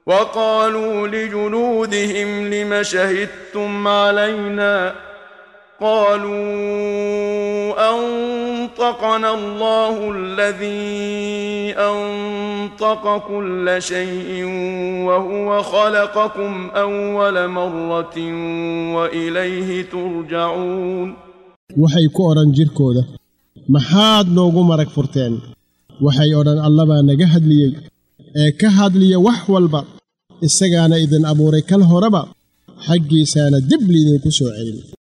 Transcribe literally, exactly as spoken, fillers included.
وقالوا لجلودهم لم شهدتم علينا قالوا أنطقنا الله الذي أنطق كل شيء وهو خلقكم أول مرة وإليه ترجعون waxay ku oran jirkooda maxaad noogu marag furteen waxay oran Allah baa naga hadliyay ee ka hadliya wax walba isagaana idin abuuray kal horeba xaggiisana dib liidin ku soo celin